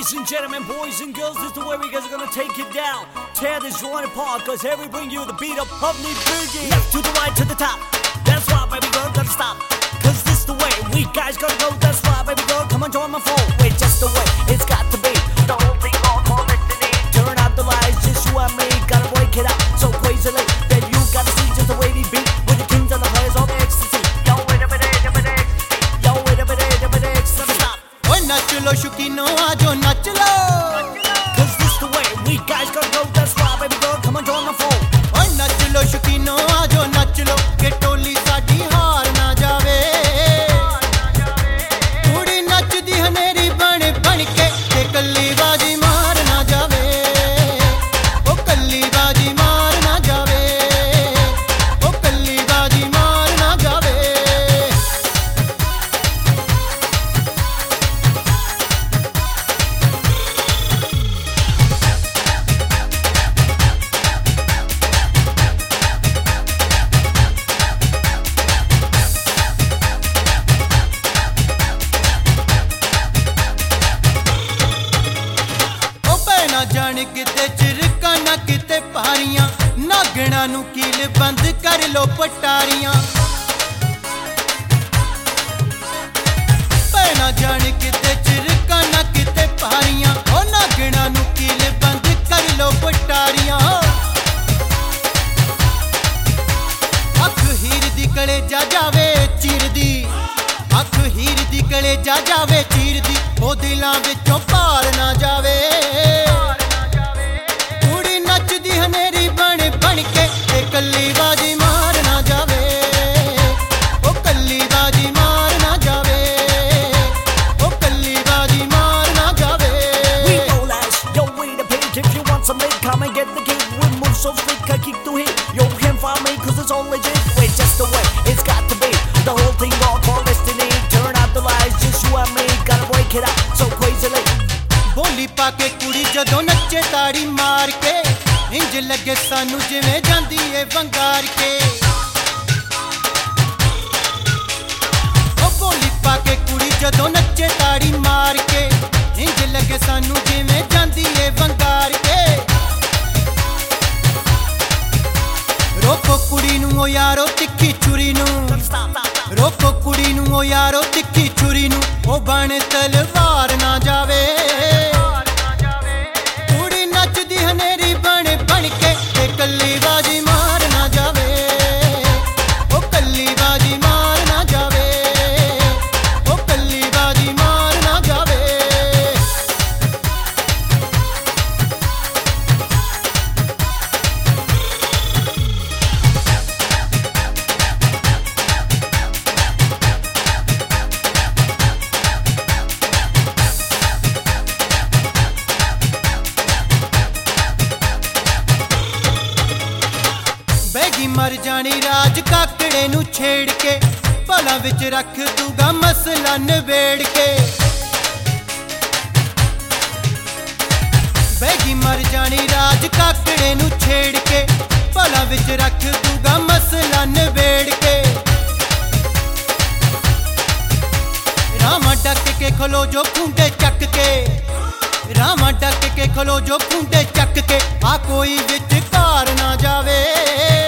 Ladies and gentlemen, boys and girls, this is the way we guys are gonna take it down. Tear this joint apart, cause here we bring you the beat of Pubney Boogie. Left to the right to the top, that's why baby girl gotta stop. Cause this the way we guys gotta go, that's why baby girl come and join my phone. Wait, just the way it's got to be. The whole thing all called destiny. Turn out the lights, just you and me, gotta break it up so crazily. Then you gotta see just the way we beat with the kings and the players of ecstasy. Yo, wait a minute, ecstasy. Yo, wait a minute, ecstasy. Stop. Oh, nach lo shukino, aajo nach lo. Cause this the way we guys gotta go, that's why baby girl come and join my phone. Oh, nach lo shukino, aajo nach lo. Ke toli saadi haar na jaave. Kudi nachdi haneri ban ke te kalli baaji maar na jaave. Oh, kalli baaji maar na jaave. Oh, kalli baaji maar na jaave. ना जान किते चिरका ना किते पारियां नागणा नू कील बंद कर लो पटारियां ना जान किते चिरका ना किते पारियां ओ नागणा नू कील बंद कर लो पटारियां अख हीर दी गले जा जावे चीर दी अख हीर दी गले जा जावे चीर दी ओ दिलां विचों पार ना जावे हनेरी बन के ते कल्ली बाजी मार ना जावे ओ कल्ली बाजी मार ना जावे ओ कल्ली बाजी मार ना जावे We roll ass, yo we the page. If you want some late, come and get the gig. We move so slick, I kick to hit. Yo can't find me cause it's all legit. Wait, just the way it's got to be. The whole thing all called destiny. Turn out the lights, just you and me, gotta break it up so crazily. बोली पाके कुड़ी जदों नच्चे ताड़ी मार के इंज लगे सानू जिवें जांदी ए वंगार के ओ बोली पाके कुड़ी जदों नच्चे ताड़ी मार के इंज लगे सानू जिवें जांदी ए वंगार के रोको कुड़ी नू ओ यारो तिखी छुरी नू रोको कुड़ी नू ओ यारो तिखी छुरी नू ओ बन तलवार ना जावे हनेरी बन के ते कल्ली बाजी मार ना जावे ओ कल्ली बाजी मार ना जावे ओ कल्ली बाजी मार ना जावे बैगी मर जानी राज काकड़े नू छेड़ के भला विच रख दूगा मसला नवेड़ के बैगी मर जानी राज काकड़े नू छेड़ के भला विच रख दूगा मसला नवेड़ के रामा डक के खलो जो खूंटे चक के रामा डक के खलो जो खूंटे चक के आ कोई विच कार ना जावे